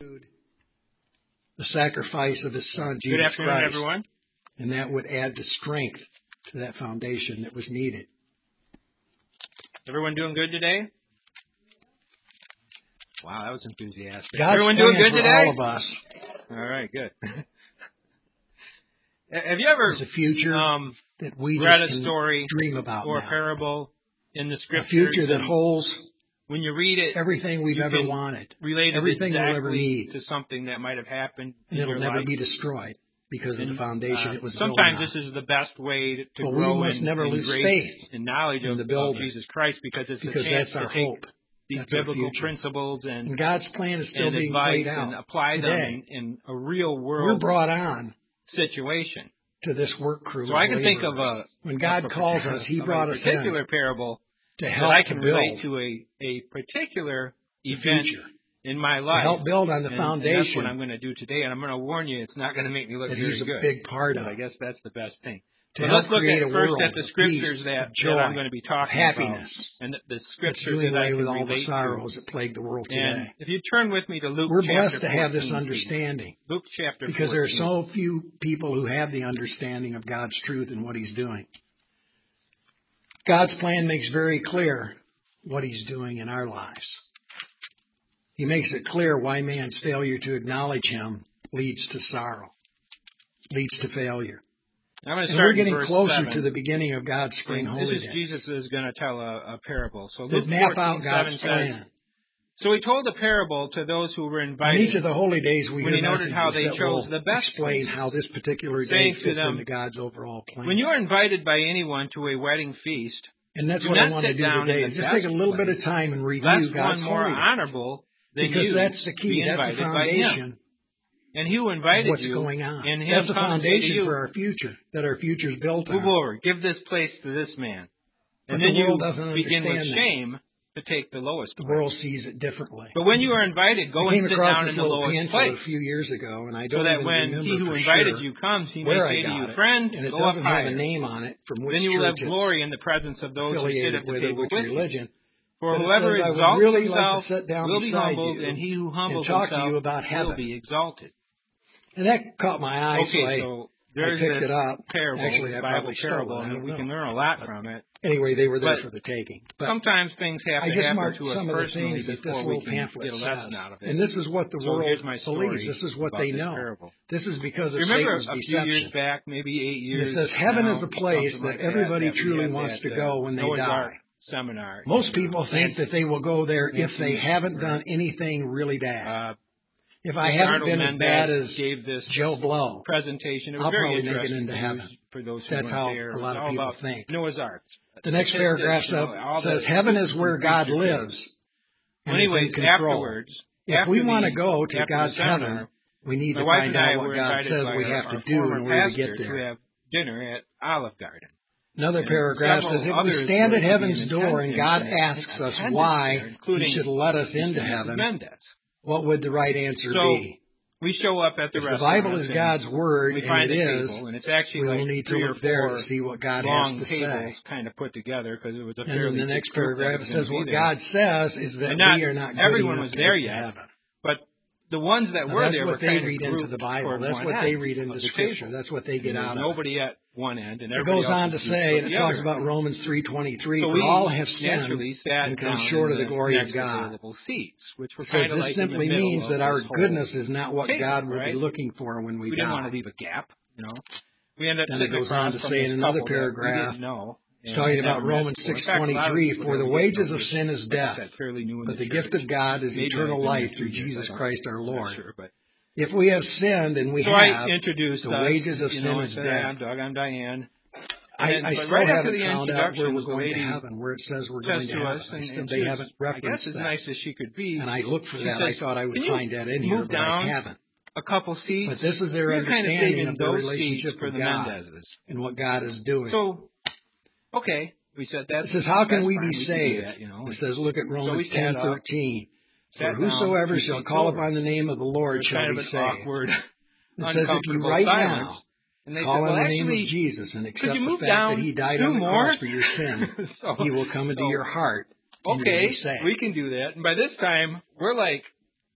the sacrifice of His Son, Jesus Christ. Good afternoon, everyone. And that would add the strength to that foundation that was needed. Everyone doing good today? Wow, that was enthusiastic. God's Everyone doing good today? All of us. All right, good. Have you ever There's a future that we read just a story dream about or now. a parable in the A Scriptures? future that holds when you read it, everything we've ever wanted, relate everything exactly we'll ever need, to something that might have happened and in it'll your never life. be destroyed because of the foundation it was built on. Sometimes this is the best way to but grow we must in never lose grace faith and knowledge in of the builder, Jesus Christ, because it's because a chance that's our to take hope. these That's our biblical future. principles and God's plan is still being advice played out and apply today. them in a real world We're brought on situation. to this work crew. So I can think of when God calls us, He brought us in particular parable to help that I can to build relate to a particular event future, in my to life. help build on the And foundation. that's what I'm going to do today, and I'm going to warn you, it's not going to make me look that very He's a good. big part But of. I guess that's the best thing. To So help let's look create at a first world at the of scriptures peace, that of joy, I'm going to be talking happiness, about, and the that's scriptures doing that I away can with all the relate sorrows to. that plague the world And today. if you turn with me to Luke We're chapter blessed to have this 14, understanding Luke chapter because 14. there are so few people who have the understanding of God's truth and what He's doing. God's plan makes very clear what He's doing in our lives. He makes it clear why man's failure to acknowledge Him leads to sorrow, leads to failure. I'm going to And start we're getting in verse closer 7. to the beginning of God's spring And holy this is day. Jesus is going to tell a parable. So To Luke map 14, out God's 7 says, plan. So He told a parable to those who were On invited. each of the holy days, we when hear he noted messages how they that chose will the best explain places, how this particular day saying to fits them, into God's overall plan. When you are invited by anyone to a wedding feast, And that's do what I not want to sit do down today. in Is the just take a best little bit place, of time and review lest God's one more holy day. honorable than Because you that's the key. be That's the invited by Him. foundation And He who of invited what's you, going on. and Him That's the come and say to foundation you, for our future, that our future is built move on. over, give this place to this man. And But then the you world doesn't begin with understand that. shame to take the lowest The place. world sees it differently. But when you are invited, go I and came sit across down this in the little lowest pamphlet place, a few years ago, and I so don't that even when remember He who for invited sure you comes, He may where I say to you, got it. Friend, And it go up doesn't have a higher. name on it from which Then you will have church it's glory in the presence of those who sit affiliated at the with or table which with you. religion. For But it whoever says, I would exalts really himself like to sit down will be beside humbled, you and he who humbles and talk to himself you about will heaven. be exalted. And that caught my eye, Okay, so so there's picked this it up. parable, Actually, I Bible probably stole parable, it. I and don't we know. can learn a lot from it. Anyway, they were there But for the taking. But sometimes things have I to just happen marked to us some of the personally things that this before we little can pamphlet get a says. lesson out of it. And this is what the So world here's my story believes. This is what about they this know. parable. This is because of Remember Satan's a few years deception. back, maybe 8 And years it says heaven now, is a place something that like everybody that we truly had wants that, to go when they Noah's Ark die. seminar. Most people think that they will go there if Nancy, they haven't right. done anything really bad. If I Mr. haven't Arnold been as bad as Mendez gave this Joe Blow, presentation. It was I'll very probably make it interesting into to heaven. use for those who That's weren't how there. a lot It was of all people about think. Noah's Ark. The next paragraph says, heaven is where God lives. And anyways, afterwards, if we want to go to God's heaven, we need to my wife find and I out were what God invited says by we have our to do former in order to pastor get there. to have dinner at Olive Garden. Another And paragraph several says, if others we stand were at to be heaven's in door and God attendance asks us there, why including He should let us into Mrs. heaven, Mendez. what would the right answer So, be? we show up at the If the restaurant. Bible is and God's Word, we and find it a is, table, and it's actually we like will need to 3 or look there 4 to see what God long has to tables say. kind of put together because it was a And fairly then the big next group that paragraph was says gonna what be there. God says is that And not we are not good everyone enough was to there get to yet. heaven. But the ones that were That's there what were they kind of read into grouped the Bible. toward That's one what end they read of into the Scripture. table. That's what they And get there out was of it. nobody at one end, and It everybody goes on else to was say, grouped and it at the talks other about end. Romans 3:23, So for we all have sinned naturally sat and come down short in of the the glory of next God. available seats, which were It says kind of this like in the simply middle means of that our this whole goodness is not what table, God would right? be looking for when we We didn't die. want to leave a gap, you know. We ended up Then it sitting goes on across to from say this in another couple that we paragraph, didn't know. it's talking about Romans In fact, a lot of 6:23, people for that the we didn't wages know of were, sin is like I death, said, fairly new in but the church. gift of God is Maybe eternal I've been life there through 2 years, Jesus I don't Christ know. our I'm not Lord. sure, but If we have sinned, and we so have, I introduced the us, wages of you sin know, I is said, death. I'm Doug, I'm Diane. I But still right after haven't the found out where introductions, we're the going to lady heaven, where it says we're says going to to heaven. us, I and still, she they was, haven't I guess referenced as that. nice as she could be, And I looked for she that. says, I thought I would "Can you find that in here, move but I down haven't. a couple seats?" But this is their We're kind of understanding saving of their those relationship seats for with the God Mendezes. and what God is doing. So, okay, we said that. It says, how can we fine, be we can do saved? that, you know. It says, look at Romans we sat up, 10:13. For sat whosoever down, shall seats call over. upon the name of the Lord It was shall kind be of an saved. awkward, It says, if you uncomfortable right silence. now And they call said, well, on the name of actually, Jesus and accept could you the move fact down that He died 2 on the more? cross for your sin, He will come into your heart and you will Okay, be saved. we can do that. And by this time, we're like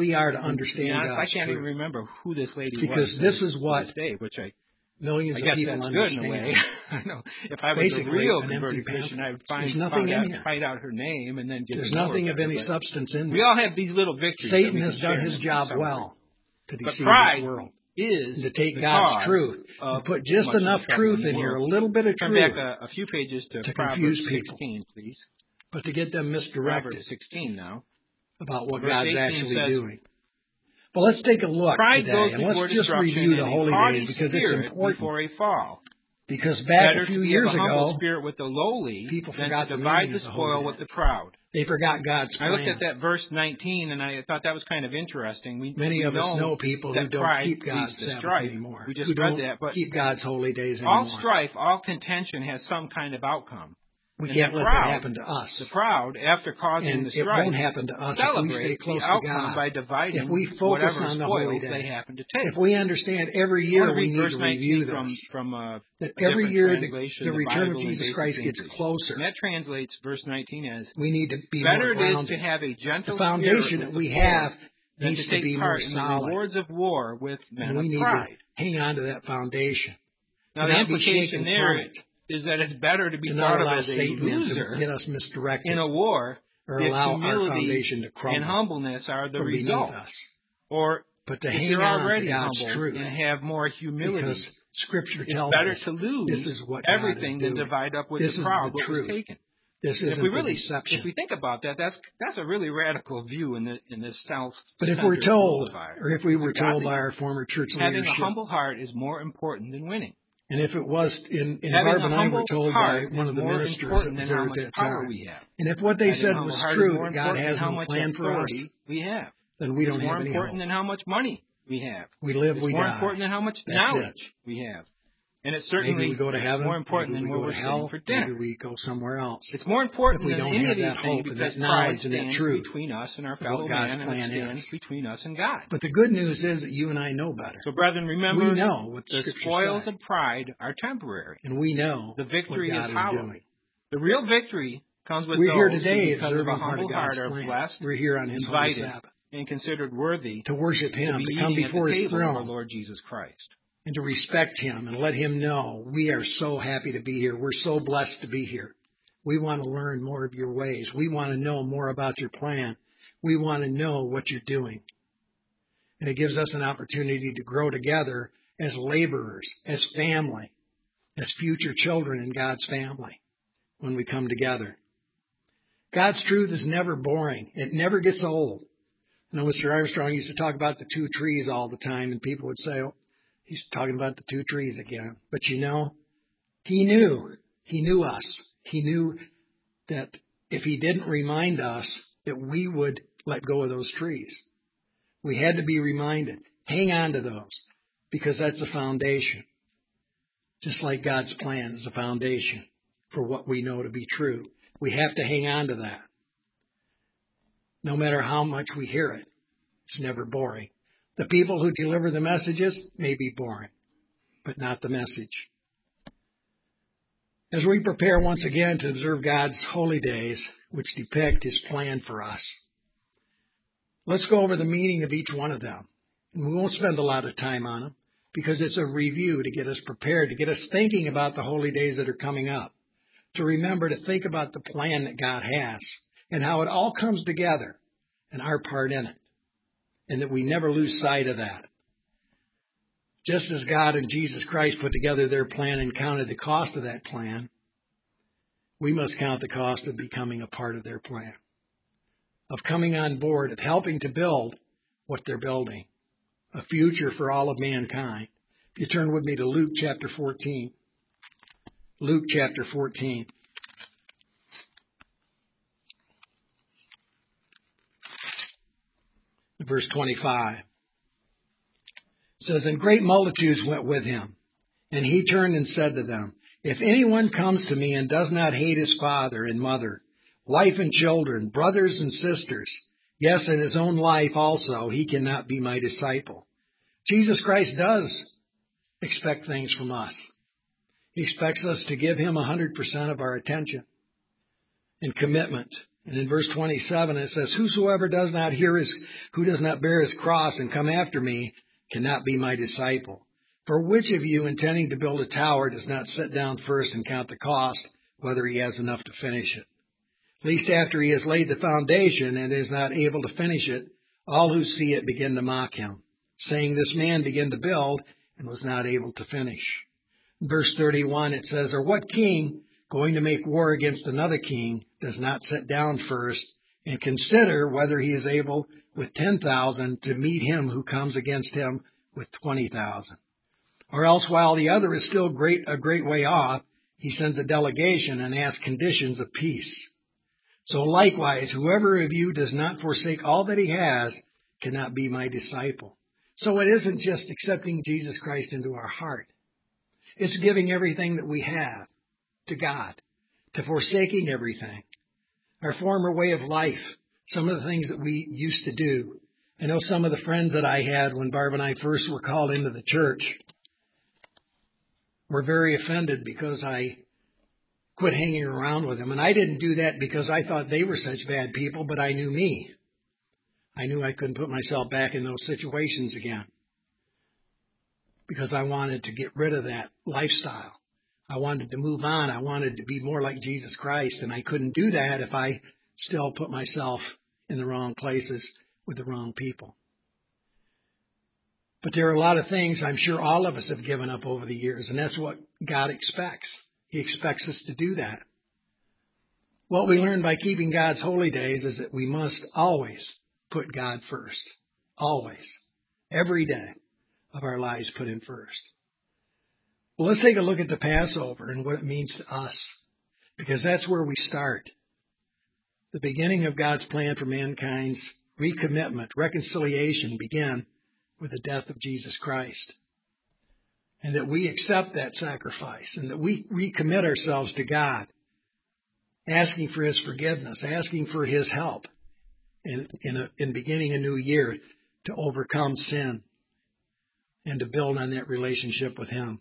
we are to To be understand honest, I God's can't even truth. remember who this lady was. Because this is to what this day, which I millions guess of people that's good in understand. a way. I know if I was Basically, a real an empty converted Christian, pamphlet. I would There's nothing in here. find out her name and then get There's to know nothing her of better, any but substance in we there. all have these little victories. Satan that we has can done share his and job celebrate. well to But deceive pride this world. is to take the God's cause truth of and put just much of the enough trouble truth in the in here, a world. little bit of Turn truth, back a few pages to confuse Proverbs people, 16, please. but to get them misdirected Proverbs 16 now. about what Verse God's 18 actually says, doing. But let's take a look pride today, goes and before let's just destruction, review the and holy a haughty days because spirit it's important. before a fall. Because back Better a few to be years of a humble ago, spirit with the lowly people than forgot to the divide meaning the of the spoil holy with day. the proud. They forgot God's I plan. looked at that verse 19, and I thought that was kind of interesting. Many of us know people who that don't pride keep God's leads to Sabbath strife. anymore, We just who read don't that, but keep God's holy days all anymore. strife, all contention has some kind of outcome. We And can't the let proud, that happen to us. The proud, after causing And the it strife, won't happen to us if we stay celebrate close the to outcome God. by dividing If we focus whatever on the holy spoils they day. happen to take. If we understand every I year want to we read need verse to 19 review from that a every different year translation, the return Bible of in Jesus Basic Christ gets English. closer. And that translates verse 19 as, We need to be better more it is grounded. to have a gentle The foundation spirit that with we the poor have than needs to to take be more part in the solid. rewards of war with men And we of need pride. to hang on to that foundation. Now, and the not be implication shaken there from it. is that it's better to be To not thought of allow as a Satan in loser to get us misdirected in a war or if allow our humility foundation to and crumble humbleness are the from beneath result. us. Or But to if hang you're on to already God's humble truth, and have more humility, because Scripture it's tells better us to lose this is what God everything is than doing. divide up with This the is proud the what was truth. taken. This And isn't the deception. if we think about that, that's a really radical view in this self. But if we're told, or if we were told by our former church having leadership, a humble heart is more important than winning. and if it was in Having Barb a and I were humble told by heart one is of the more ministers that important was than there how at much that power time, we have. and if what they Having said a humble was heart is true, more that God important has than how no much plan for us, authority we have. then we don't It's more have any important hope. than how much money we have. We live, It's we more die. important than how much That's knowledge it. we have. And it's certainly Maybe we go to heaven, more important maybe than we where go to we're hell, sitting for dinner. maybe we go somewhere else. It's more important If we than don't any have of these that things hope and because that knowledge pride and that stands truth between us and our of fellow what God's man, and plan it stands is. between us and God. But the good news is that you and I know better. So, brethren, remember, We know what the the Scripture spoils says. of pride are temporary. And we know The victory what God is is hollow. doing. The real victory comes with We're here those today who, because of observing a part humble of heart, God's are plan. blessed, We're here on His holy invited, Sabbath and considered worthy to worship Him, to be to come eating at before the His table of our throne, Lord Jesus Christ. and to respect Him and let Him know we are so happy to be here. We're so blessed to be here. We want to learn more of your ways. We want to know more about your plan. We want to know what you're doing. And it gives us an opportunity to grow together as laborers, as family, as future children in God's family when we come together. God's truth is never boring. It never gets old. You know, Mr. Armstrong used to talk about the two trees all the time, and people would say, oh, he's talking about the two trees again. But you know, he knew us. He knew that if he didn't remind us, that we would let go of those trees. We had to be reminded. Hang on to those, because that's the foundation. Just like God's plan is a foundation for what we know to be true. We have to hang on to that. No matter how much we hear it, it's never boring. The people who deliver the messages may be boring, but not the message. As we prepare once again to observe God's holy days, which depict His plan for us, let's go over the meaning of each one of them. And we won't spend a lot of time on them because it's a review to get us prepared, to get us thinking about the holy days that are coming up, to remember to think about the plan that God has and how it all comes together and our part in it, and that we never lose sight of that. Just as God and Jesus Christ put together their plan and counted the cost of that plan, we must count the cost of becoming a part of their plan, of coming on board, of helping to build what they're building, a future for all of mankind. If you turn with me to Luke chapter 14. Luke chapter 14. Verse 25. It says, and great multitudes went with him. And he turned and said to them, if anyone comes to me and does not hate his father and mother, wife and children, brothers and sisters, yes, and his own life also, he cannot be my disciple. Jesus Christ does expect things from us. He expects us to give him 100% of our attention and commitment. And in verse 27 it says, whosoever does not who does not bear his cross and come after me cannot be my disciple. For which of you, intending to build a tower, does not sit down first and count the cost, whether he has enough to finish it? Least after he has laid the foundation and is not able to finish it, all who see it begin to mock him, saying, "This man began to build and was not able to finish." In verse 31, it says, "Or what king, going to make war against another king, does not sit down first and consider whether he is able with 10,000 to meet him who comes against him with 20,000? Or else, while the other is still a great way off, he sends a delegation and asks conditions of peace. So likewise, whoever of you does not forsake all that he has cannot be my disciple." So it isn't just accepting Jesus Christ into our heart. It's giving everything that we have to God, to forsaking everything. Our former way of life, some of the things that we used to do. I know some of the friends that I had when Barb and I first were called into the church were very offended because I quit hanging around with them. And I didn't do that because I thought they were such bad people, but I knew me. I knew I couldn't put myself back in those situations again because I wanted to get rid of that lifestyle. I wanted to move on. I wanted to be more like Jesus Christ, and I couldn't do that if I still put myself in the wrong places with the wrong people. But there are a lot of things I'm sure all of us have given up over the years, and that's what God expects. He expects us to do that. What we learn by keeping God's holy days is that we must always put God first. Always. Every day of our lives put Him first. Well, let's take a look at the Passover and what it means to us, because that's where we start. The beginning of God's plan for mankind's recommitment, reconciliation began with the death of Jesus Christ. And that we accept that sacrifice and that we recommit ourselves to God, asking for His forgiveness, asking for His help in beginning a new year to overcome sin and to build on that relationship with Him.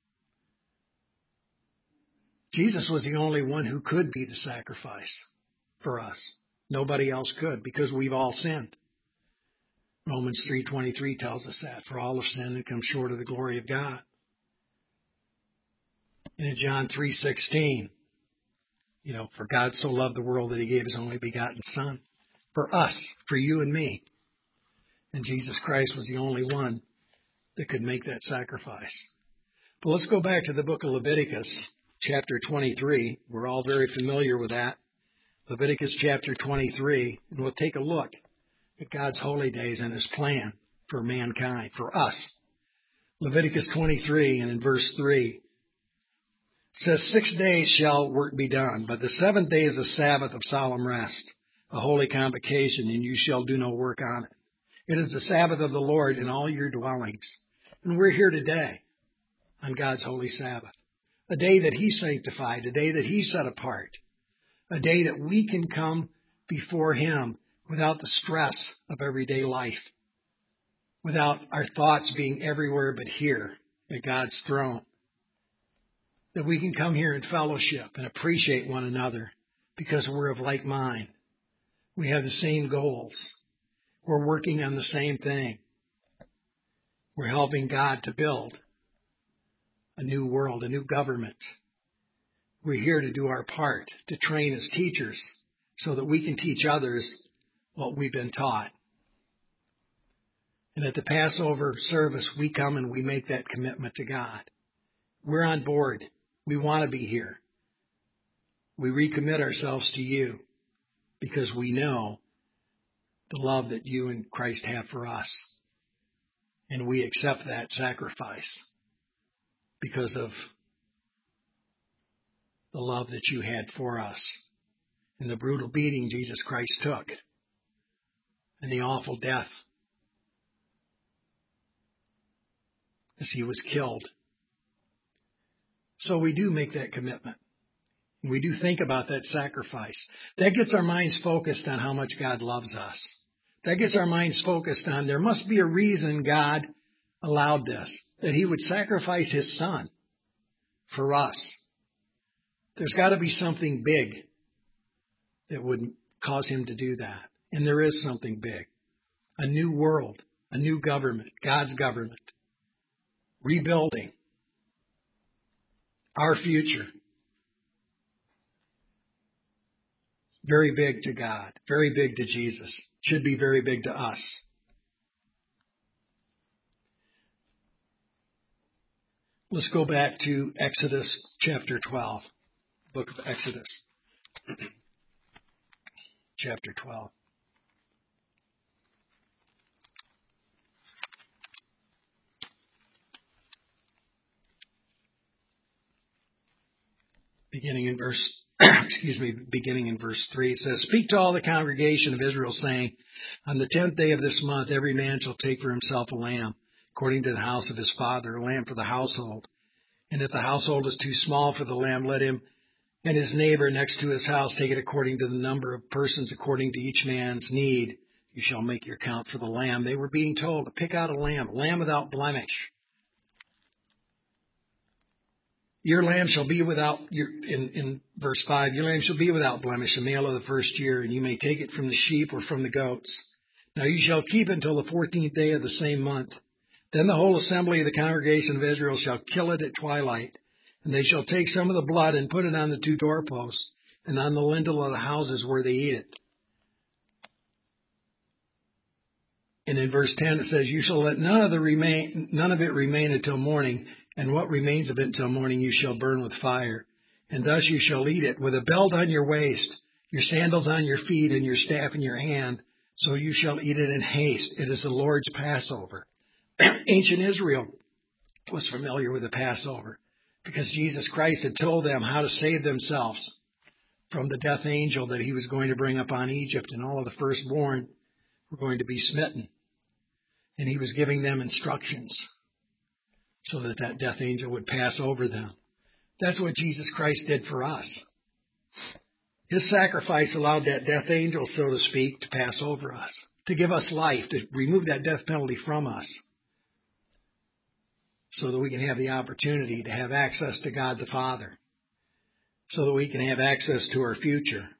Jesus was the only one who could be the sacrifice for us. Nobody else could, because we've all sinned. Romans 3:23 tells us that. For all have sinned and come short of the glory of God. And in John 3:16, for God so loved the world that He gave His only begotten Son. For us, for you and me. And Jesus Christ was the only one that could make that sacrifice. But let's go back to the book of Leviticus, chapter 23. We're all very familiar with that. Leviticus chapter 23, and we'll take a look at God's holy days and His plan for mankind, for us. Leviticus 23, and in verse 3, it says, 6 days shall work be done, but the seventh day is a Sabbath of solemn rest, a holy convocation, and you shall do no work on it. It is the Sabbath of the Lord in all your dwellings. And we're here today on God's holy Sabbath, a day that He sanctified, a day that He set apart, a day that we can come before Him without the stress of everyday life, without our thoughts being everywhere but here at God's throne. That we can come here in fellowship and appreciate one another because we're of like mind. We have the same goals. We're working on the same thing. We're helping God to build a new world, a new government. We're here to do our part, to train as teachers so that we can teach others what we've been taught. And at the Passover service, we come and we make that commitment to God. We're on board. We want to be here. We recommit ourselves to you because we know the love that you and Christ have for us. And we accept that sacrifice because of the love that you had for us and the brutal beating Jesus Christ took and the awful death as He was killed. So we do make that commitment. We do think about that sacrifice. That gets our minds focused on how much God loves us. That gets our minds focused on there must be a reason God allowed this, that He would sacrifice His Son for us. There's got to be something big that would cause Him to do that. And there is something big. A new world, a new government, God's government, rebuilding our future. Very big to God, very big to Jesus. Should be very big to us. Let's go back to Exodus chapter 12, book of Exodus, chapter 12. Beginning in verse 3, it says, "Speak to all the congregation of Israel, saying, on the 10th day of this month, every man shall take for himself a lamb, according to the house of his father, a lamb for the household. And if the household is too small for the lamb, let him and his neighbor next to his house take it according to the number of persons, according to each man's need. You shall make your count for the lamb." They were being told to pick out a lamb without blemish. Your lamb shall be without, in verse 5, your lamb shall be without blemish, a male of the first year, and you may take it from the sheep or from the goats. Now you shall keep it until the 14th day of the same month. Then the whole assembly of the congregation of Israel shall kill it at twilight, and they shall take some of the blood and put it on the 2 doorposts and on the lintel of the houses where they eat it. And in verse 10 it says, "You shall let none of it remain until morning, and what remains of it until morning you shall burn with fire. And thus you shall eat it, with a belt on your waist, your sandals on your feet, and your staff in your hand. So you shall eat it in haste. It is the Lord's Passover." Ancient Israel was familiar with the Passover because Jesus Christ had told them how to save themselves from the death angel that he was going to bring upon Egypt, and all of the firstborn were going to be smitten. And he was giving them instructions so that that death angel would pass over them. That's what Jesus Christ did for us. His sacrifice allowed that death angel, so to speak, to pass over us, to give us life, to remove that death penalty from us, so that we can have the opportunity to have access to God the Father, so that we can have access to our future.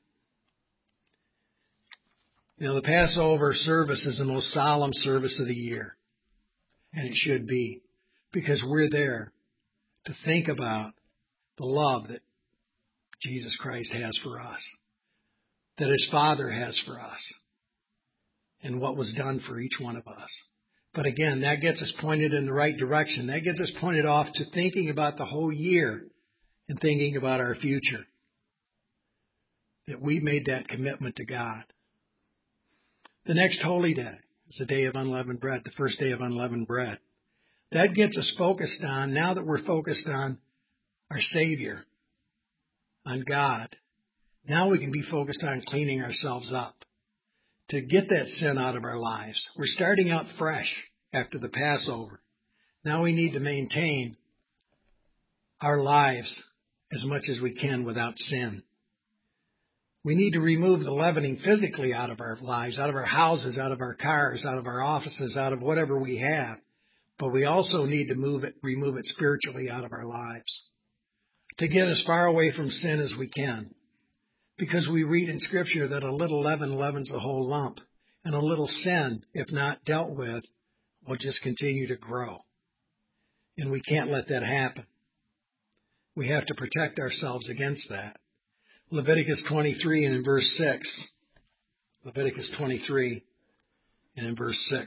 You know, the Passover service is the most solemn service of the year, and it should be, because we're there to think about the love that Jesus Christ has for us, that his Father has for us, and what was done for each one of us. But again, that gets us pointed in the right direction. That gets us pointed off to thinking about the whole year and thinking about our future, that we made that commitment to God. The next holy day is the day of unleavened bread, the first day of unleavened bread. That gets us focused on, now that we're focused on our Savior, on God, now we can be focused on cleaning ourselves up to get that sin out of our lives. We're starting out fresh after the Passover. Now we need to maintain our lives as much as we can without sin. We need to remove the leavening physically out of our lives, out of our houses, out of our cars, out of our offices, out of whatever we have. But we also need to remove it spiritually out of our lives, to get as far away from sin as we can. Because we read in Scripture that a little leaven leavens the whole lump, and a little sin, if not dealt with, will just continue to grow. And we can't let that happen. We have to protect ourselves against that. Leviticus 23 and in verse 6. Leviticus 23 and in verse 6.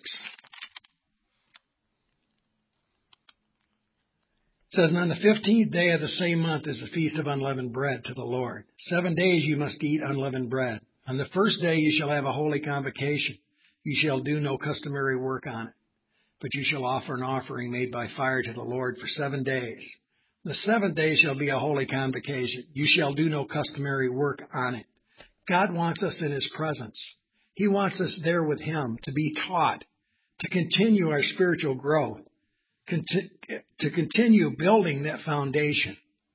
It says, "And on the 15th day of the same month is the feast of unleavened bread to the Lord. 7 days you must eat unleavened bread. On the first day you shall have a holy convocation. You shall do no customary work on it, but you shall offer an offering made by fire to the Lord for 7 days. The 7th day shall be a holy convocation. You shall do no customary work on it." God wants us in his presence. He wants us there with him to be taught, to continue our spiritual growth, to continue building that foundation,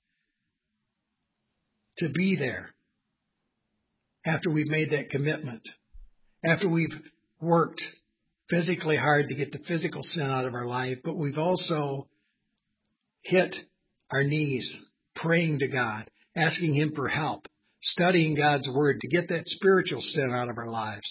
to be there after we've made that commitment, after we've worked physically hard to get the physical sin out of our life, but we've also hit our knees, praying to God, asking him for help, studying God's word to get that spiritual sin out of our lives.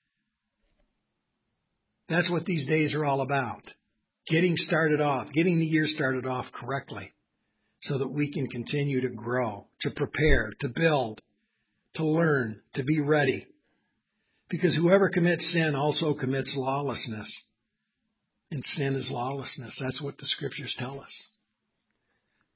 That's what these days are all about. Getting the year started off correctly so that we can continue to grow, to prepare, to build, to learn, to be ready. Because whoever commits sin also commits lawlessness. And sin is lawlessness. That's what the Scriptures tell us.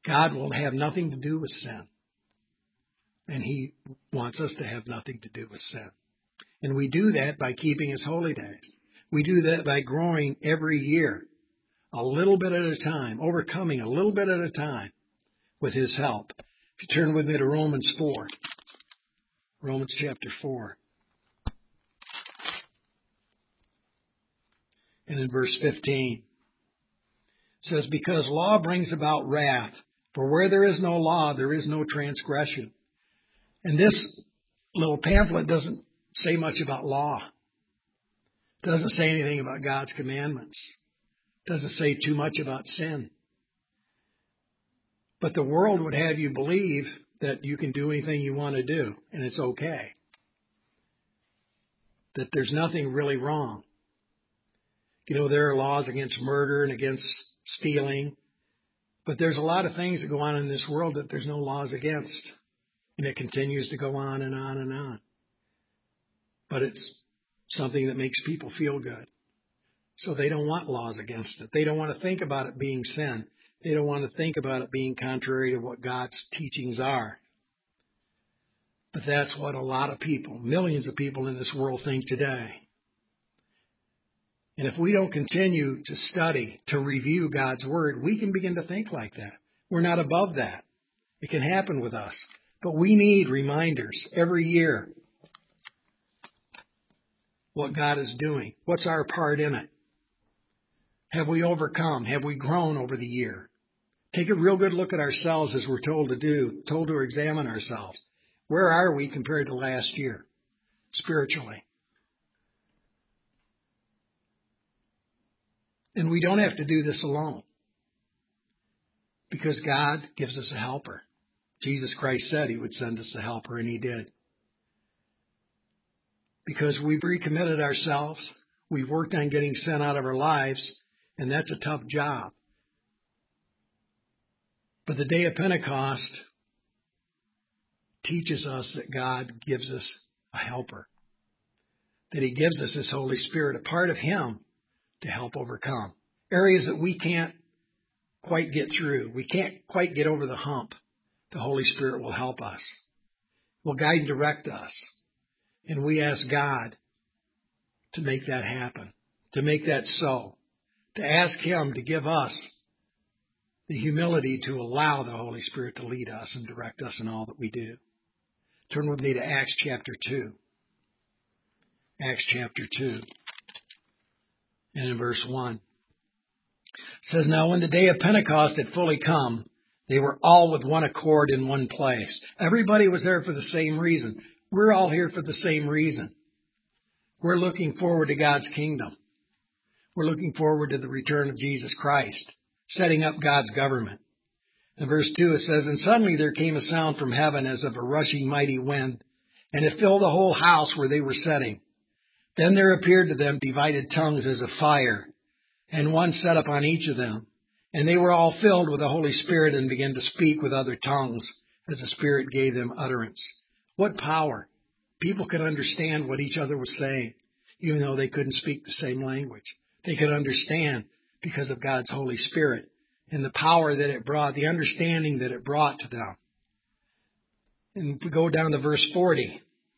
God will have nothing to do with sin. And He wants us to have nothing to do with sin. And we do that by keeping His holy days. We do that by growing every year, a little bit at a time, overcoming a little bit at a time with His help. If you turn with me to Romans 4, Romans chapter 4. And in verse 15, it says, because law brings about wrath, for where there is no law, there is no transgression. And this little pamphlet doesn't say much about law. It doesn't say anything about God's commandments. It doesn't say too much about sin. But the world would have you believe that you can do anything you want to do, and it's okay. That there's nothing really wrong. You know, there are laws against murder and against stealing, but there's a lot of things that go on in this world that there's no laws against. And it continues to go on and on and on. But it's something that makes people feel good. So they don't want laws against it. They don't want to think about it being sin. They don't want to think about it being contrary to what God's teachings are. But that's what a lot of people, millions of people in this world think today. And if we don't continue to study, to review God's Word, we can begin to think like that. We're not above that. It can happen with us. But we need reminders every year what God is doing. What's our part in it? Have we overcome? Have we grown over the year? Take a real good look at ourselves as we're told to do, told to examine ourselves. Where are we compared to last year, spiritually? And we don't have to do this alone, because God gives us a helper. Jesus Christ said He would send us a helper, and He did. Because we've recommitted ourselves, we've worked on getting sin out of our lives, and that's a tough job. But the day of Pentecost teaches us that God gives us a helper, that He gives us His Holy Spirit, a part of Him, to help overcome areas that we can't quite get through. We can't quite get over the hump. The Holy Spirit will help us, will guide and direct us. And we ask God to make that happen, to make that so, to ask Him to give us the humility to allow the Holy Spirit to lead us and direct us in all that we do. Turn with me to Acts chapter 2. Acts chapter 2. And in verse 1. It says, now when the day of Pentecost had fully come, they were all with one accord in one place. Everybody was there for the same reason. We're all here for the same reason. We're looking forward to God's kingdom. We're looking forward to the return of Jesus Christ, setting up God's government. In verse 2 it says, and suddenly there came a sound from heaven as of a rushing mighty wind, and it filled the whole house where they were sitting. Then there appeared to them divided tongues as of fire, and one sat upon each of them. And they were all filled with the Holy Spirit and began to speak with other tongues as the Spirit gave them utterance. What power! People could understand what each other was saying, even though they couldn't speak the same language. They could understand because of God's Holy Spirit and the power that it brought, the understanding that it brought to them. And we go down to verse 40.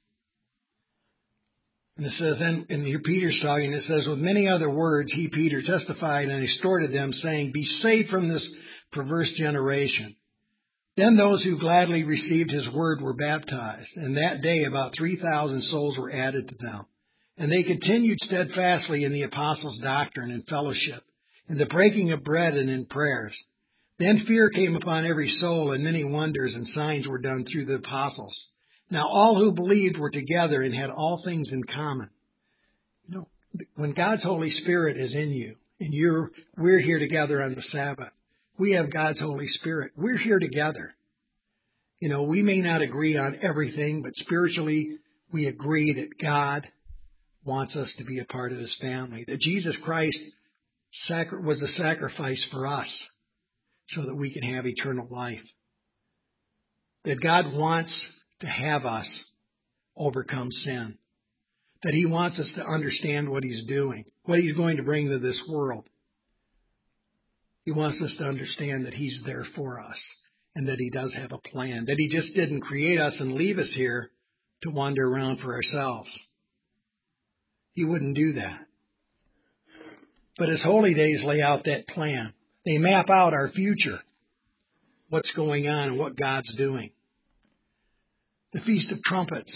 And it says, and here Peter's talking, it says, with many other words, he, Peter, testified and exhorted them, saying, be saved from this perverse generation. Then those who gladly received his word were baptized, and that day about 3,000 souls were added to them. And they continued steadfastly in the apostles' doctrine and fellowship, in the breaking of bread and in prayers. Then fear came upon every soul, and many wonders and signs were done through the apostles. Now all who believed were together and had all things in common. You know, when God's Holy Spirit is in you, and we're here together on the Sabbath, we have God's Holy Spirit. We're here together. You know, we may not agree on everything, but spiritually we agree that God wants us to be a part of His family, that Jesus Christ was a sacrifice for us so that we can have eternal life, that God wants to have us overcome sin, that He wants us to understand what He's doing, what He's going to bring to this world. He wants us to understand that He's there for us, and that He does have a plan, that He just didn't create us and leave us here to wander around for ourselves. He wouldn't do that. But His holy days lay out that plan. They map out our future, what's going on and what God's doing. The Feast of Trumpets,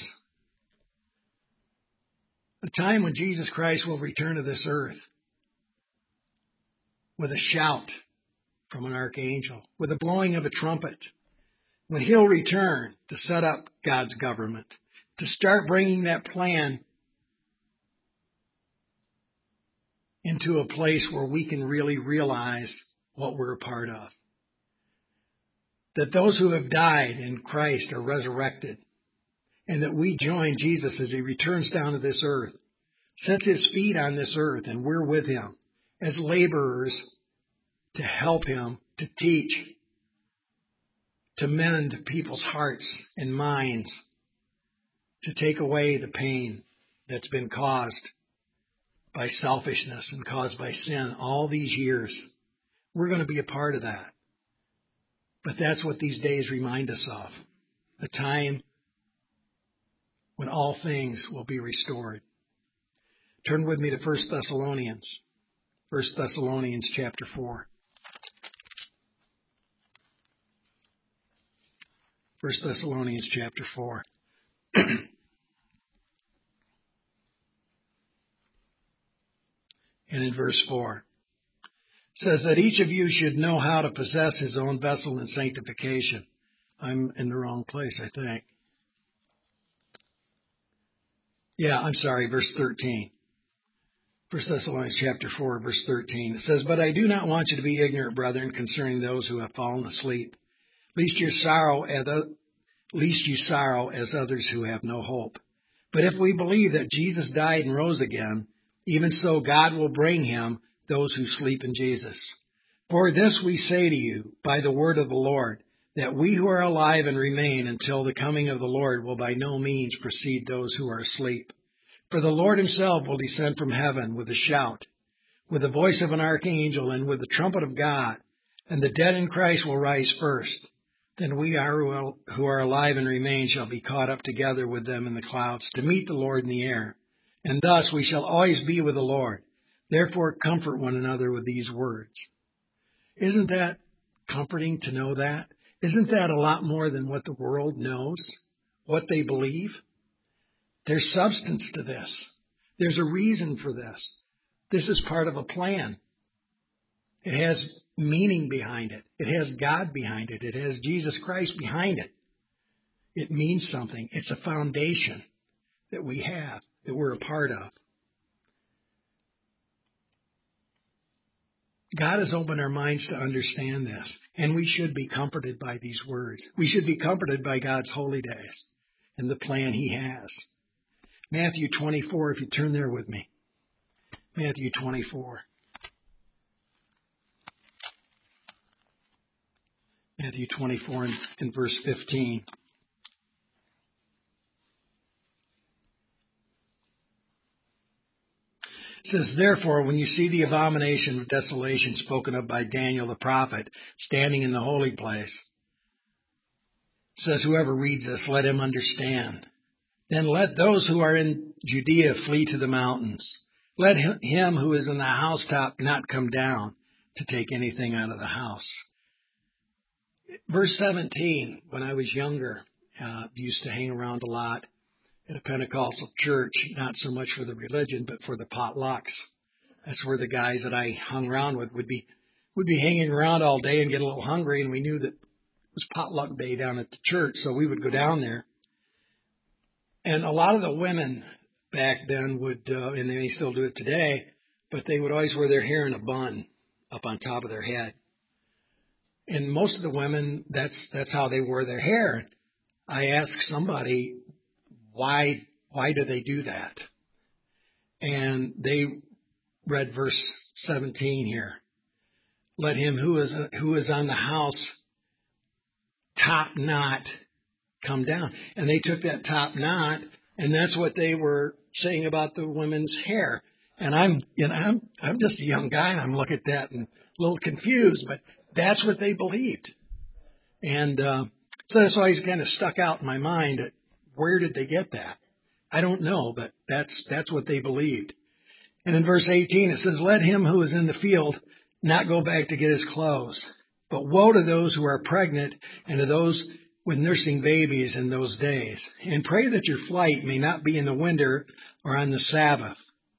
the time when Jesus Christ will return to this earth with a shout from an archangel, with the blowing of a trumpet, when He'll return to set up God's government, to start bringing that plan into a place where we can really realize what we're a part of. That those who have died in Christ are resurrected, and that we join Jesus as He returns down to this earth, sets His feet on this earth, and we're with Him as laborers to help Him, to teach, to mend people's hearts and minds, to take away the pain that's been caused by selfishness and caused by sin all these years. We're going to be a part of that. But that's what these days remind us of, a time when all things will be restored. Turn with me to 1 Thessalonians. 1 Thessalonians chapter 4. 1 Thessalonians chapter 4. And in verse 4, it says that each of you should know how to possess his own vessel in sanctification. I'm in the wrong place, I think. Verse 13. 1 Thessalonians chapter 4, verse 13. It says, "But I do not want you to be ignorant, brethren, concerning those who have fallen asleep, lest you sorrow as others who have no hope. But if we believe that Jesus died and rose again, even so God will bring Him those who sleep in Jesus. For this we say to you by the word of the Lord, that we who are alive and remain until the coming of the Lord will by no means precede those who are asleep. For the Lord Himself will descend from heaven with a shout, with the voice of an archangel, and with the trumpet of God, and the dead in Christ will rise first. Then we who are alive and remain shall be caught up together with them in the clouds to meet the Lord in the air. And thus we shall always be with the Lord. Therefore comfort one another with these words." Isn't that comforting to know that? Isn't that a lot more than what the world knows, what they believe? There's substance to this. There's a reason for this. This is part of a plan. It has meaning behind it. It has God behind it. It has Jesus Christ behind it. It means something. It's a foundation that we have, that we're a part of. God has opened our minds to understand this, and we should be comforted by these words. We should be comforted by God's holy days and the plan He has. Matthew 24, if you turn there with me. Matthew 24. Matthew 24 and verse 15. It says, "Therefore, when you see the abomination of desolation spoken of by Daniel the prophet standing in the holy place," it says, "whoever reads this, let him understand. Then let those who are in Judea flee to the mountains. Let him who is in the housetop not come down to take anything out of the house." Verse 17, when I was younger, used to hang around a lot at a Pentecostal church, not so much for the religion, but for the potlucks. That's where the guys that I hung around with would be hanging around all day and get a little hungry, and we knew that it was potluck day down at the church, so we would go down there. And a lot of the women back then would, and they still do it today, but they would always wear their hair in a bun up on top of their head. And most of the women, that's how they wore their hair. I asked somebody, why do they do that? And they read verse 17 here. Let him who is on the house top knot come down. And they took that top knot, and that's what they were saying about the women's hair. And I'm just a young guy, and I'm looking at that and a little confused, but that's what they believed. And so that's always kind of stuck out in my mind. Where did they get that? I don't know, but that's what they believed. And in verse 18 it says, "Let him who is in the field not go back to get his clothes. But woe to those who are pregnant and to those with nursing babies in those days. And pray that your flight may not be in the winter or on the Sabbath."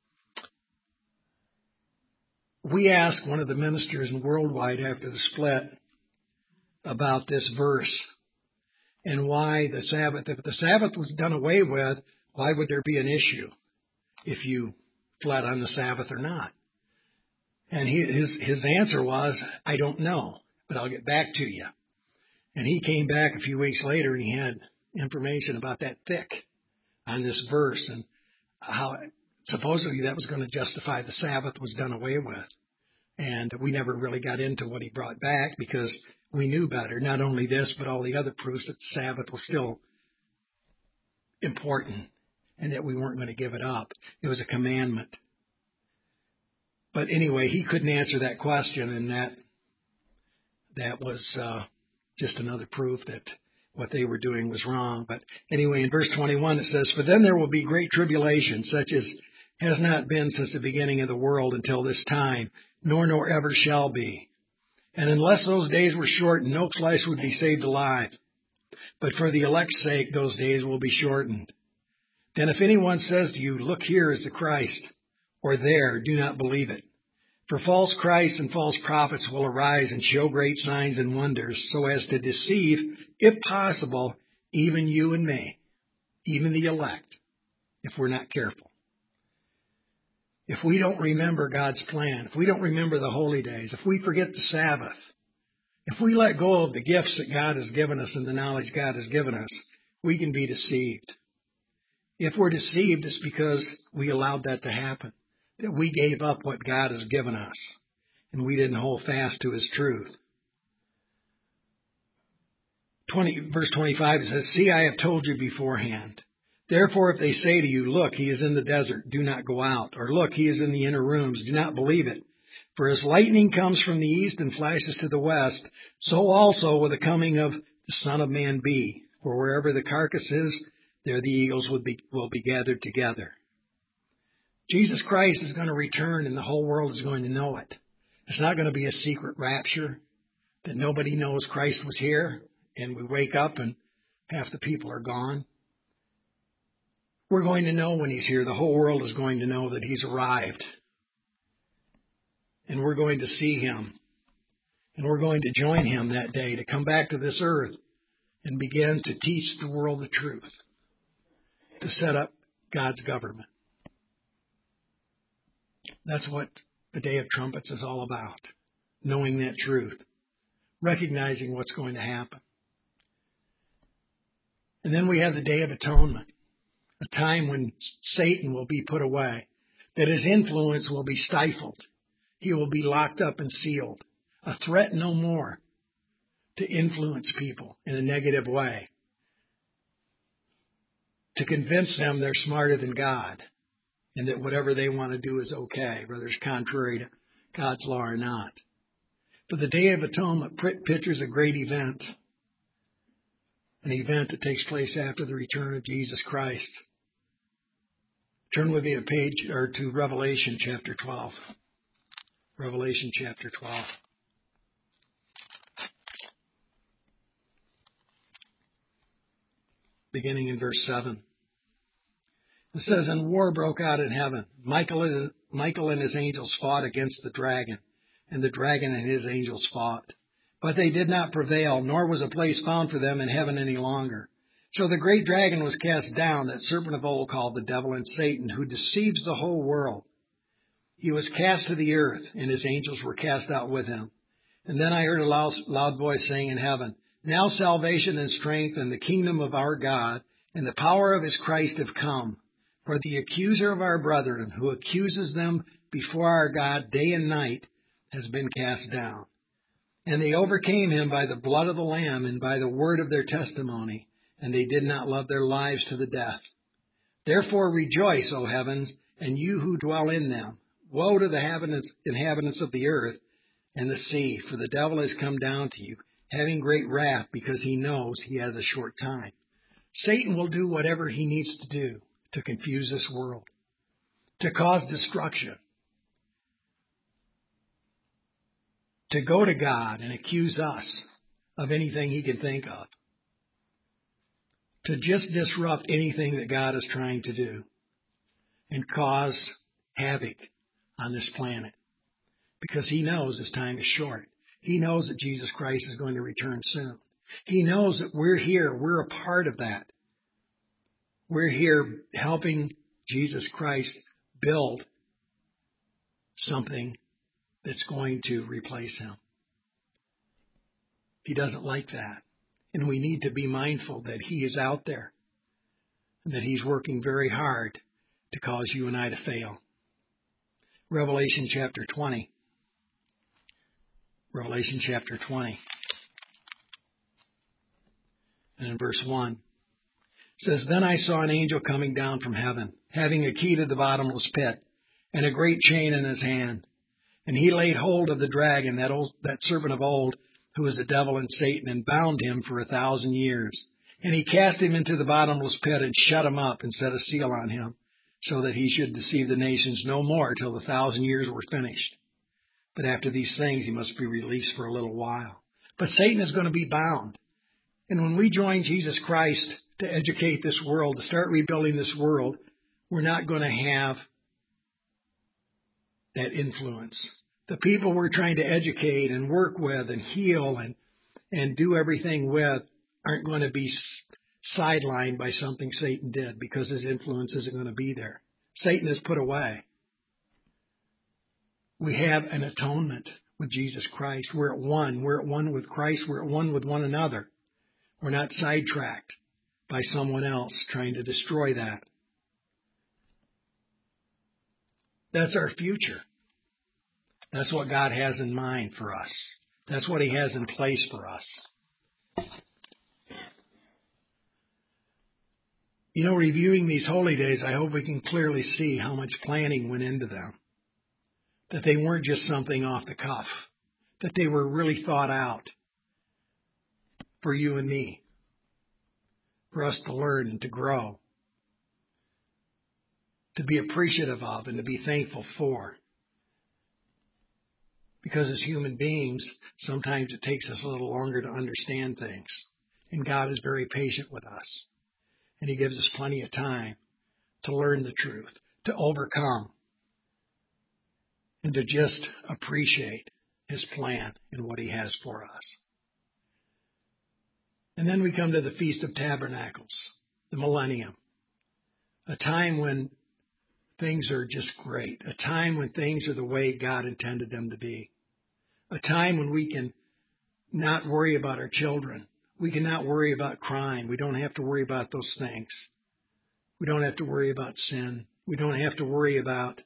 We asked one of the ministers in Worldwide after the split about this verse and why the Sabbath, if the Sabbath was done away with, why would there be an issue if you fled on the Sabbath or not? And his answer was, "I don't know, but I'll get back to you." And he came back a few weeks later and he had information about that thick on this verse and how supposedly that was going to justify the Sabbath was done away with. And we never really got into what he brought back because we knew better. Not only this, but all the other proofs that the Sabbath was still important and that we weren't going to give it up. It was a commandment. But anyway, he couldn't answer that question, and that was just another proof that what they were doing was wrong. But anyway, in verse 21 it says, "For then there will be great tribulation, such as has not been since the beginning of the world until this time, nor ever shall be. And unless those days were shortened, no flesh would be saved alive. But for the elect's sake, those days will be shortened. Then if anyone says to you, 'Look, here is the Christ,' or 'there,' do not believe it. For false Christs and false prophets will arise and show great signs and wonders, so as to deceive, if possible, even you and me, even the elect, if we're not careful. If we don't remember God's plan, if we don't remember the holy days, if we forget the Sabbath, if we let go of the gifts that God has given us and the knowledge God has given us, we can be deceived. If we're deceived, it's because we allowed that to happen, that we gave up what God has given us, and we didn't hold fast to His truth. Verse 25 says, "See, I have told you beforehand. Therefore, if they say to you, 'Look, he is in the desert,' do not go out. Or 'Look, he is in the inner rooms,' do not believe it. For as lightning comes from the east and flashes to the west, so also will the coming of the Son of Man be. For wherever the carcass is, there the eagles will be gathered together." Jesus Christ is going to return and the whole world is going to know it. It's not going to be a secret rapture that nobody knows Christ was here and we wake up and half the people are gone. We're going to know when He's here. The whole world is going to know that He's arrived. And we're going to see Him. And we're going to join Him that day to come back to this earth and begin to teach the world the truth, to set up God's government. That's what the Day of Trumpets is all about, knowing that truth, recognizing what's going to happen. And then we have the Day of Atonement, a time when Satan will be put away, that his influence will be stifled. He will be locked up and sealed, a threat no more to influence people in a negative way, to convince them they're smarter than God and that whatever they want to do is okay, whether it's contrary to God's law or not. But the Day of Atonement pictures a great event, an event that takes place after the return of Jesus Christ. Turn with me to Revelation chapter 12. Revelation chapter 12. Beginning in verse 7. It says, "And war broke out in heaven. Michael and his angels fought against the dragon, and the dragon and his angels fought. But they did not prevail, nor was a place found for them in heaven any longer. So the great dragon was cast down, that serpent of old called the devil and Satan, who deceives the whole world. He was cast to the earth, and his angels were cast out with him. And then I heard a loud voice saying in heaven, 'Now salvation and strength and the kingdom of our God and the power of His Christ have come. For the accuser of our brethren, who accuses them before our God day and night, has been cast down. And they overcame him by the blood of the Lamb and by the word of their testimony, and they did not love their lives to the death. Therefore rejoice, O heavens, and you who dwell in them. Woe to the inhabitants of the earth and the sea, for the devil has come down to you. having great wrath because he knows he has a short time. Satan will do whatever he needs to do to confuse this world, to cause destruction, to go to God and accuse us of anything he can think of, to just disrupt anything that God is trying to do and cause havoc on this planet, because he knows his time is short. He knows that Jesus Christ is going to return soon. He knows that we're here. We're a part of that. We're here helping Jesus Christ build something that's going to replace him. He doesn't like that. And we need to be mindful that he is out there and that he's working very hard to cause you and I to fail. Revelation chapter 20. Revelation chapter 20. And in verse 1, it says, Then I saw an angel coming down from heaven, having a key to the bottomless pit, and a great chain in his hand. And he laid hold of the dragon, that serpent of old, who is the devil and Satan, and bound him for 1,000 years. And he cast him into the bottomless pit and shut him up and set a seal on him, so that he should deceive the nations no more till the 1,000 years were finished. But after these things he must be released for a little while. But Satan is going to be bound. And when we join Jesus Christ to educate this world, to start rebuilding this world, we're not going to have that influence. The people we're trying to educate and work with and heal and do everything with aren't going to be sidelined by something Satan did, because his influence isn't going to be there. Satan is put away. We have an atonement with Jesus Christ. We're at one. We're at one with Christ. We're at one with one another. We're not sidetracked by someone else trying to destroy that. That's our future. That's what God has in mind for us. That's what he has in place for us. You know, reviewing these holy days, I hope we can clearly see how much planning went into them. That they weren't just something off the cuff. That they were really thought out for you and me. For us to learn and to grow. To be appreciative of and to be thankful for. Because as human beings, sometimes it takes us a little longer to understand things. And God is very patient with us. And he gives us plenty of time to learn the truth, to overcome, and to just appreciate his plan and what he has for us. And then we come to the Feast of Tabernacles, the millennium, a time when things are just great, a time when things are the way God intended them to be, a time when we can not worry about our children. We can not worry about crime. We don't have to worry about those things. We don't have to worry about sin. We don't have to worry about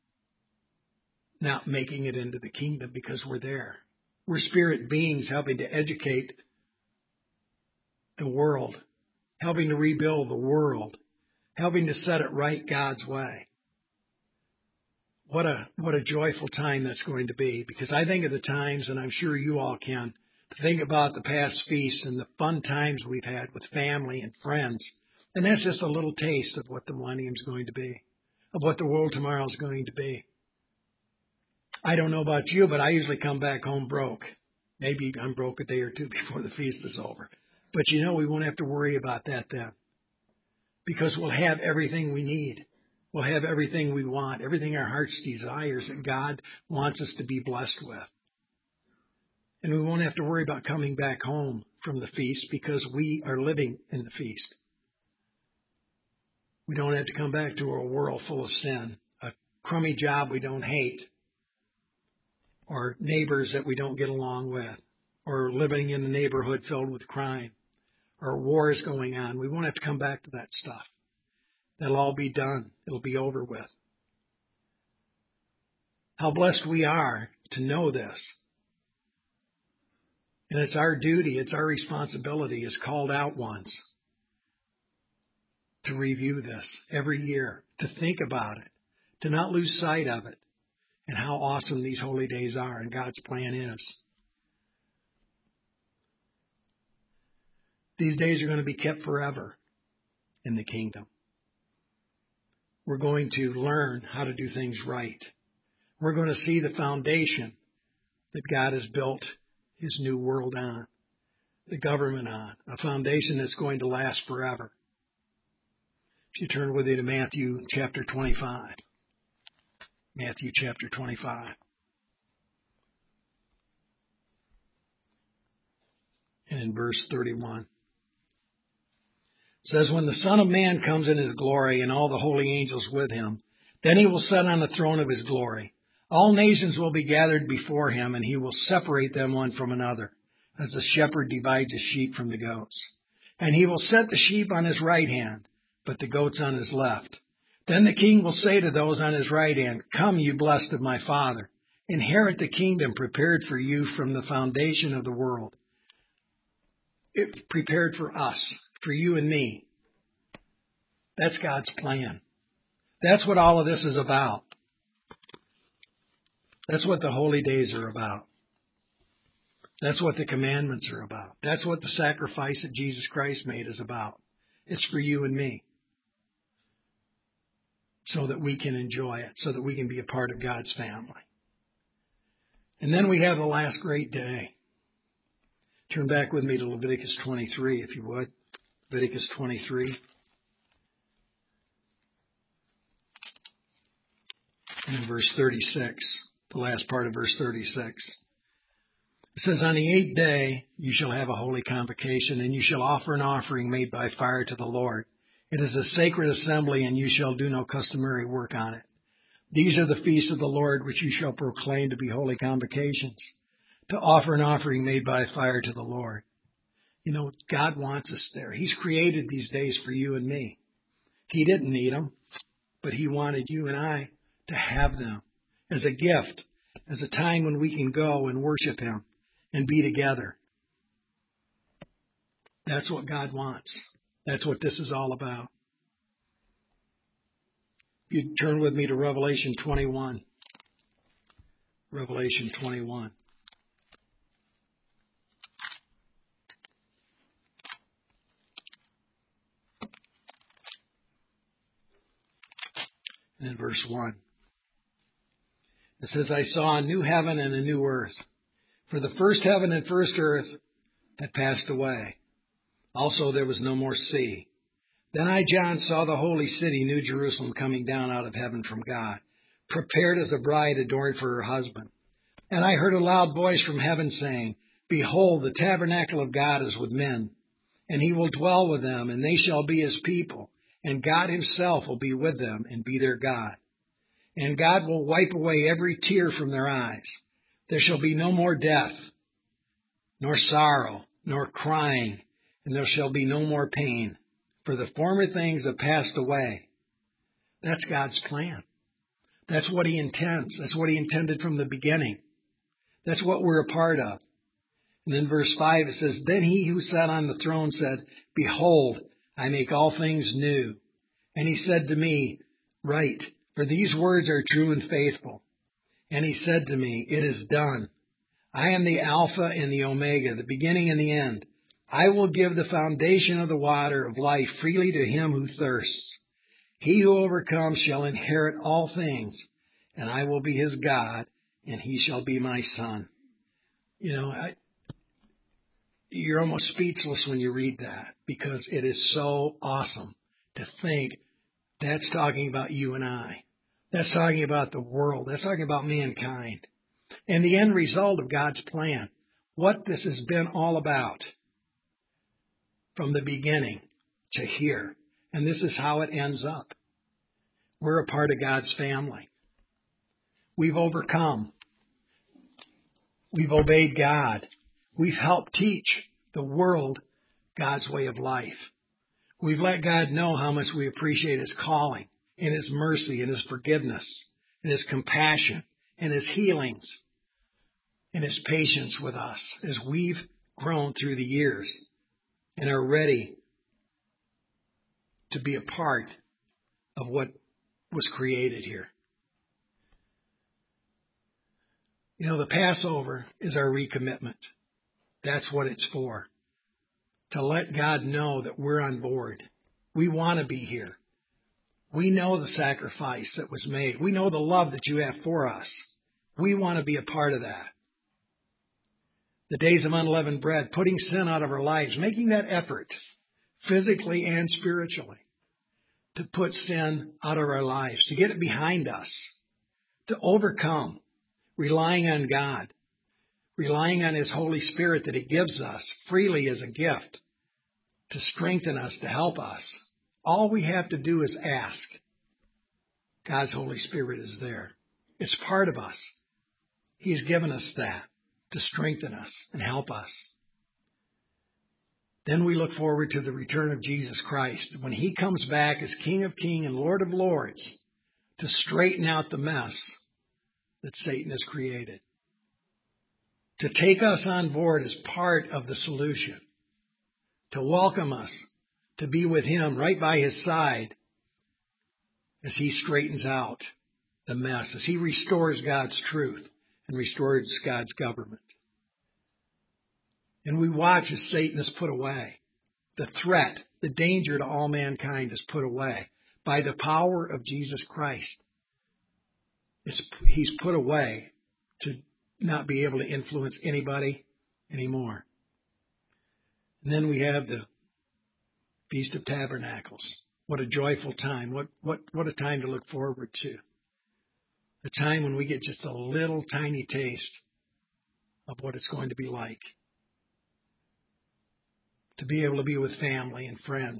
not making it into the kingdom, because we're there. We're spirit beings helping to educate the world, helping to rebuild the world, helping to set it right God's way. What a joyful time that's going to be, because I think of the times, and I'm sure you all can, to think about the past feasts and the fun times we've had with family and friends. And that's just a little taste of what the millennium is going to be, of what the world tomorrow is going to be. I don't know about you, but I usually come back home broke. Maybe I'm broke a day or two before the feast is over. But you know, we won't have to worry about that then, because we'll have everything we need. We'll have everything we want, everything our hearts desires that God wants us to be blessed with. And we won't have to worry about coming back home from the feast, because we are living in the feast. We don't have to come back to a world full of sin, a crummy job we don't hate, or neighbors that we don't get along with, or living in a neighborhood filled with crime, or wars going on. We won't have to come back to that stuff. That'll all be done. It'll be over with. How blessed we are to know this. And it's our duty, it's our responsibility as called out ones to review this every year, to think about it, to not lose sight of it, and how awesome these holy days are and God's plan is. These days are going to be kept forever in the kingdom. We're going to learn how to do things right. We're going to see the foundation that God has built His new world on, the government on, a foundation that's going to last forever. If you turn with me to Matthew chapter 25. Matthew chapter 25. And in verse 31. It says, when the Son of Man comes in His glory and all the holy angels with Him, then He will sit on the throne of His glory. All nations will be gathered before Him, and He will separate them one from another, as the shepherd divides his sheep from the goats. And He will set the sheep on His right hand, but the goats on His left. Then the King will say to those on His right hand, come, you blessed of my Father, inherit the kingdom prepared for you from the foundation of the world. It's prepared for us, for you and me. That's God's plan. That's what all of this is about. That's what the holy days are about. That's what the commandments are about. That's what the sacrifice that Jesus Christ made is about. It's for you and me, so that we can enjoy it, so that we can be a part of God's family. And then we have the last great day. Turn back with me to Leviticus 23, if you would. Leviticus 23. And in verse 36, the last part of verse 36. It says, on the 8th day you shall have a holy convocation, and you shall offer an offering made by fire to the Lord. It is a sacred assembly, and you shall do no customary work on it. These are the feasts of the Lord, which you shall proclaim to be holy convocations, to offer an offering made by fire to the Lord. You know, God wants us there. He's created these days for you and me. He didn't need them, but He wanted you and I to have them as a gift, as a time when we can go and worship Him and be together. That's what God wants. That's what this is all about. If you turn with me to Revelation 21. Revelation 21. And in verse 1. It says, I saw a new heaven and a new earth. For the first heaven and first earth had passed away. Also there was no more sea. Then I, John, saw the holy city, New Jerusalem, coming down out of heaven from God, prepared as a bride adorned for her husband. And I heard a loud voice from heaven saying, behold, the tabernacle of God is with men, and He will dwell with them, and they shall be His people, and God Himself will be with them and be their God. And God will wipe away every tear from their eyes. There shall be no more death, nor sorrow, nor crying, and there shall be no more pain, for the former things have passed away. That's God's plan. That's what He intends. That's what He intended from the beginning. That's what we're a part of. And then verse 5, it says, then He who sat on the throne said, behold, I make all things new. And He said to me, write, for these words are true and faithful. And He said to me, it is done. I am the Alpha and the Omega, the beginning and the end. I will give the foundation of the water of life freely to him who thirsts. He who overcomes shall inherit all things, and I will be his God, and he shall be my son. You know, you're almost speechless when you read that, because it is so awesome to think that's talking about you and I. That's talking about the world. That's talking about mankind. And the end result of God's plan, what this has been all about from the beginning to here. And this is how it ends up. We're a part of God's family. We've overcome. We've obeyed God. We've helped teach the world God's way of life. We've let God know how much we appreciate His calling and His mercy and His forgiveness and His compassion and His healings and His patience with us as we've grown through the years and are ready to be a part of what was created here. You know, the Passover is our recommitment. That's what it's for. to let God know that we're on board. We want to be here. We know the sacrifice that was made. We know the love that you have for us. We want to be a part of that. The days of unleavened bread, putting sin out of our lives, making that effort, physically and spiritually, to put sin out of our lives, to get it behind us, to overcome, relying on God, relying on His Holy Spirit that He gives us freely as a gift to strengthen us, to help us. All we have to do is ask. God's Holy Spirit is there. It's part of us. He's given us that to strengthen us and help us. Then we look forward to the return of Jesus Christ when He comes back as King of Kings and Lord of Lords to straighten out the mess that Satan has created. To take us on board as part of the solution. To welcome us to be with Him right by His side as He straightens out the mess, as He restores God's truth and restores God's government. And we watch as Satan is put away. The threat, the danger to all mankind is put away by the power of Jesus Christ. He's put away to not be able to influence anybody anymore. And then we have the Feast of Tabernacles. What a joyful time. What a time to look forward to. A time when we get just a little tiny taste of what it's going to be like. To be able to be with family and friends.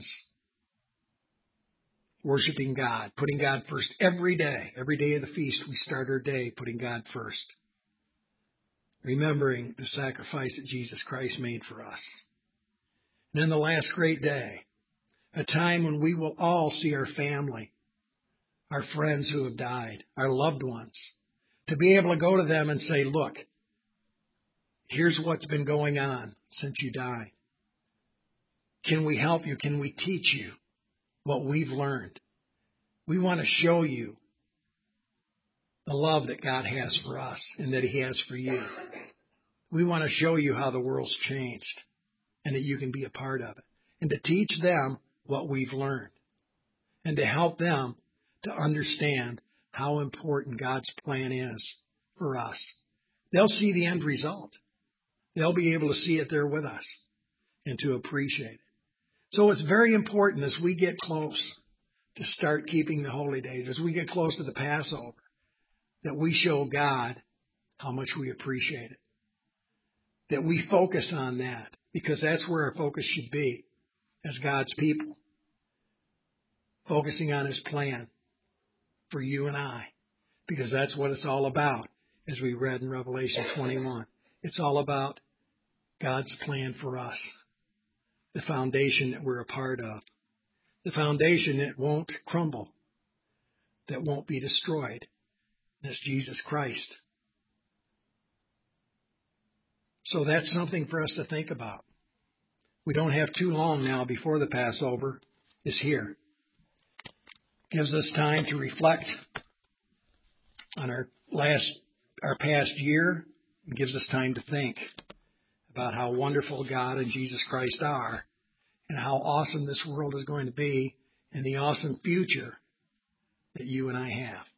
Worshiping God, putting God first every day. Every day of the feast, we start our day putting God first. Remembering the sacrifice that Jesus Christ made for us. And then the last great day, a time when we will all see our family, our friends who have died, our loved ones, to be able to go to them and say, look, here's what's been going on since you died. Can we help you? Can we teach you what we've learned? We want to show you the love that God has for us and that He has for you. We want to show you how the world's changed and that you can be a part of it. And to teach them what we've learned. And to help them to understand how important God's plan is for us. They'll see the end result. They'll be able to see it there with us and to appreciate it. So it's very important as we get close to start keeping the holy days, as we get close to the Passover, that we show God how much we appreciate it. That we focus on that, because that's where our focus should be as God's people. Focusing on His plan for you and I, because that's what it's all about, as we read in Revelation 21. It's all about God's plan for us. The foundation that we're a part of. The foundation that won't crumble. That won't be destroyed. That's Jesus Christ. So that's something for us to think about. We don't have too long now before the Passover is here. Gives us time to reflect on our past year. It gives us time to think about how wonderful God and Jesus Christ are, and how awesome this world is going to be, and the awesome future that you and I have.